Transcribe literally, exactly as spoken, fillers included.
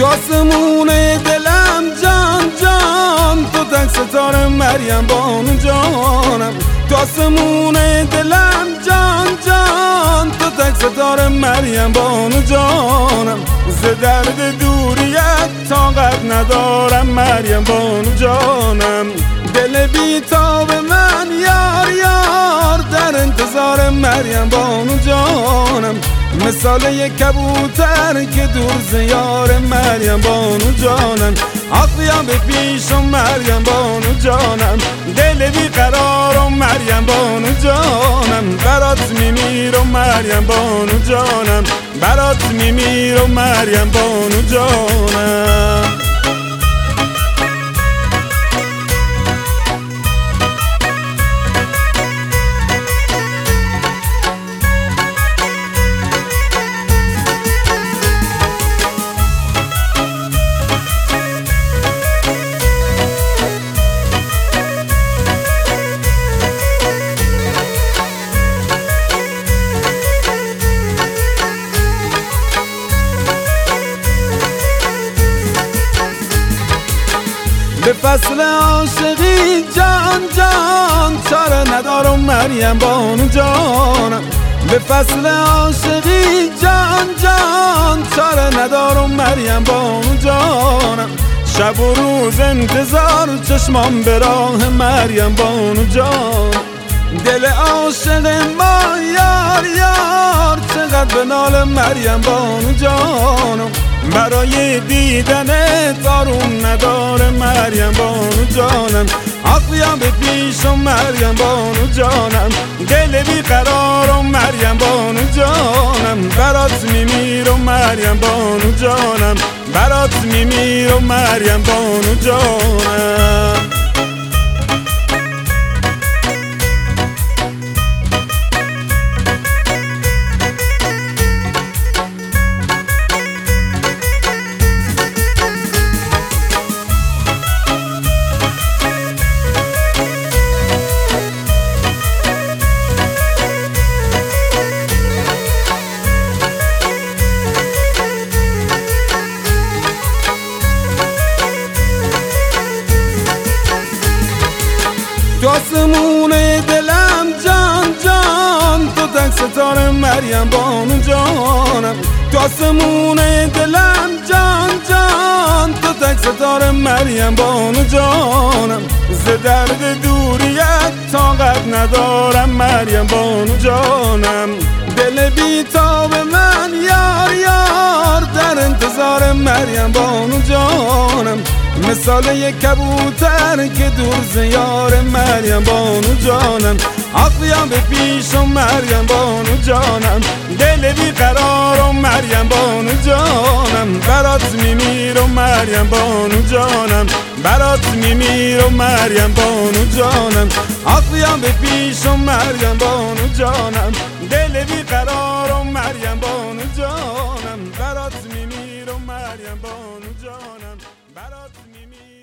تو آسمون دلم جان جان، تو تک ستاره مریم بانو جانم. تو آسمون دلم جان جان، تو تک ستاره مریم بانو جانم. ز درد دوریت طاقت ندارم مریم بانو جانم. دل بیتاب من یار یار در انتظار مریم بانو جانم. مثال یک کبوتر که دور زیار مریم بانو جانم. آقیا به پیشم مریم بانو جانم. دل بی قرارم مریم بانو جانم. برات میمیرم مریم بانو جانم. برات میمیرم مریم بانو جانم. به فصل عاشقی جان جان چاره ندارم مریم بانو جانم. به فصل عاشقی جان جان چاره ندارم مریم بانو جانم. شب و روز انتظار چشمام به راه مریم بانو جان. دل عاشق ما یار یار چقدر به نال مریم بانو جانم. برای دیدن داروم نداره مریم بانو جانم. آقیا به پیشم مریم بانو جانم. دل بی قرارم مریم بانو جانم. برات میمیرم مریم بانو جانم. برات میمیرم مریم بانو جانم. تو آسمون دلم جان جان، تو تک ستاره مریم بانو جانم. تو آسمون دلم جان جان، تو تک ستاره مریم بانو جانم. ز درد دوریت طاقت ندارم مریم بانو جانم. دل بیتاب من یار یار در انتظار مریم بانو جانم. مثال یک کبوتر که دور زیار مریم بانو جانم. آقیا به پیشم مریم بانو جانم. دل بی قرارم مریم بانو جانم. برات میمیرم مریم بانو جانم. برات میمیرم مریم بانو جانم. آقیا به پیشم مریم بانو جانم. دل بی قرارم مریم بانو جانم. برات میمیرم مریم بانو جانم. برات میمیرم.